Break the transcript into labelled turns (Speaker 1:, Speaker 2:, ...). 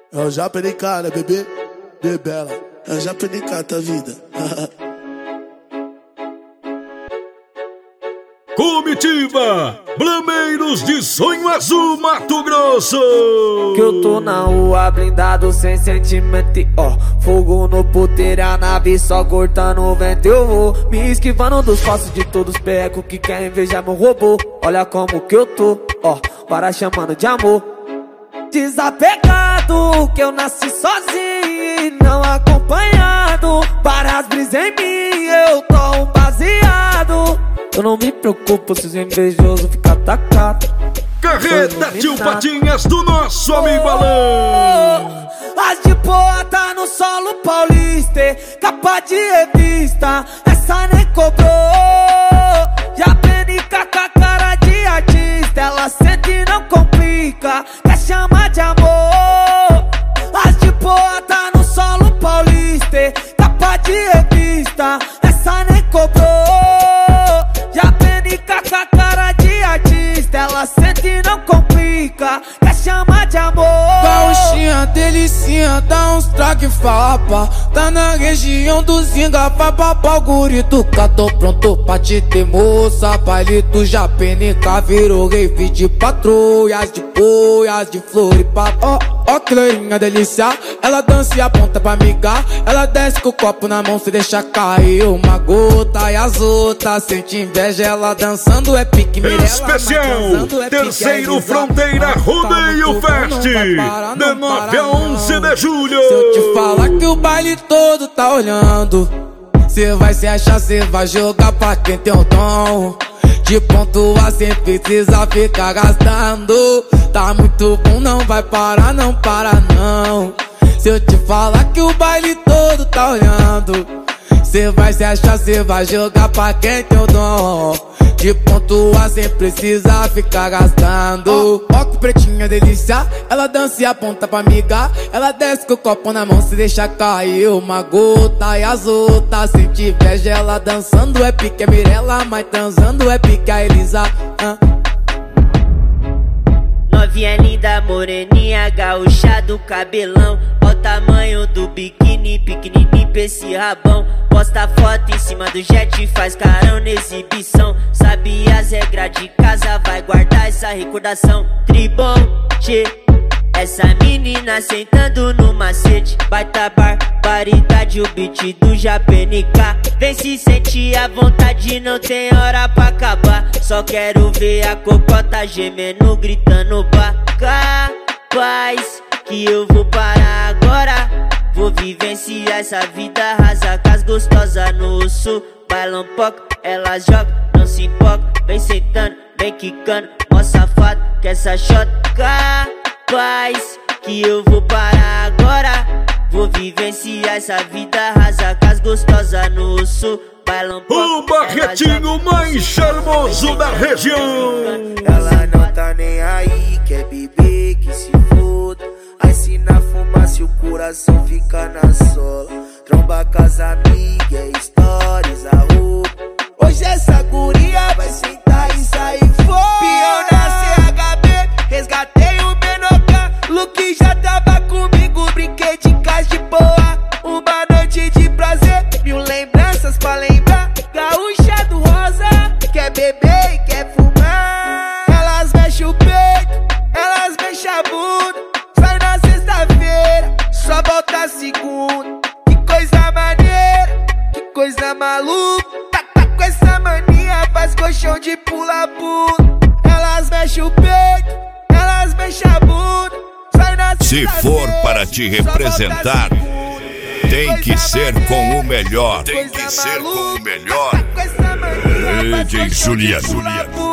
Speaker 1: É o Japenicá, né, bebê? Bebela. É o Japenicá, tá vida.
Speaker 2: Comitiva Blameiros de Sonho Azul, Mato Grosso.
Speaker 3: Que eu tô na rua blindado sem sentimento, ó. Fogo no puteiro, a nave só cortando o vento. Eu vou me esquivando dos passos de todos os pecos que querem invejar meu robô. Olha como que eu tô, ó, para chamando de amor. Desapegado, que eu nasci sozinho e não acompanhado. Para as brisas em mim, eu tô um baseado. Eu não me preocupo se os invejosos ficar atacado.
Speaker 2: Carreta Tio Patinhas do nosso amigo Alan.
Speaker 3: As de boa tá no solo paulista, capa de revista, essa nem cobrou. Já penica com a cara de artista, ela sente e não complica, quer chamar de amor. As de boa tá no solo paulista, capa de revista, essa nem cobrou. Já penica com a cara de artista, ela sente e não complica, quer chamar de amor.
Speaker 4: Gauchinha, delicinha, dá uns traque fapa. Tá na região do Zinga, papapá, o gurituca. Tô pronto pra te ter, moça. Palito já penica, virou rave de patrulhas, de boias, de floripapo. Ó que loirinha delícia, ela dança e aponta pra amigar. Ela desce com o copo na mão, se deixa cair uma gota. E as outras sente inveja, ela dançando é pique.
Speaker 2: Especial, terceiro Fronteira Rodeio Fest, de 9 a 11 de julho.
Speaker 4: Se eu te falar que o baile todo tá olhando, cê vai se achar, cê vai jogar pra quem tem o dom de pontuar sem precisar ficar gastando. Tá muito bom, não vai parar, não para não. Se eu te falar que o baile todo tá olhando, cê vai se achar, cê vai jogar pra quem tem o dom de pontuar sem precisar ficar gastando. Ó que pretinha delícia, ela dança e aponta pra amiga. Ela desce com o copo na mão, se deixa cair uma gota. E as outras sente inveja, ela dançando é pique a Mirella, mas transando é pique a Elisa.
Speaker 5: Novinha linda, moreninha, gaúcha do cabelão. Ó o tamanho do biquíni, pequenininho pra esse rabão. Posta foto em cima do jet, faz carão na exibição. Sabe as regras de casa, vai guardar essa recordação. Tribom, tchê, essa menina sentando no macete. Baita barbaridade, o beat do Japenicá. Vem se sentir à vontade, não tem hora pra acabar. Só quero ver a cocota gemendo, gritando pra capaz que eu vou parar agora. Vou vivenciar essa vida rasa com as gostosas no sul. Bailam pouco, elas jogam, não se empolga. Vem sentando, vem quicando, ó safado, que essa shot capaz que eu vou parar agora. Vou vivenciar essa vida rasa com as gostosas no sul. Bailam pouco,
Speaker 2: o barretinho mais charmoso da região.
Speaker 6: Ela não tá nem aí, quer beber, que se foda. Aí se na fumaça o coração fica na sola. Tromba com as amigas, stories, a roupa. Hoje essa guria vai sentar e sair fora. Pião na CHB, resgatei o Benoca. Luke já tava comigo, brinquei de casa de boa. Uma noite de prazer, 1000 lembranças pra lembrar. Gaúcha do rosa, quer beber e quer fumar. Elas mexem o peito, elas mexem a bunda. Sai na sexta-feira, só volta segunda. Que coisa maneira, que coisa maluca. Tá com essa mania, faz colchão de pula-pula. Elas mexem o peito, elas mexem a bunda. Sai na
Speaker 7: se for para te representar, tem que ser com o melhor. Tem que ser com o melhor. DJ Juliano.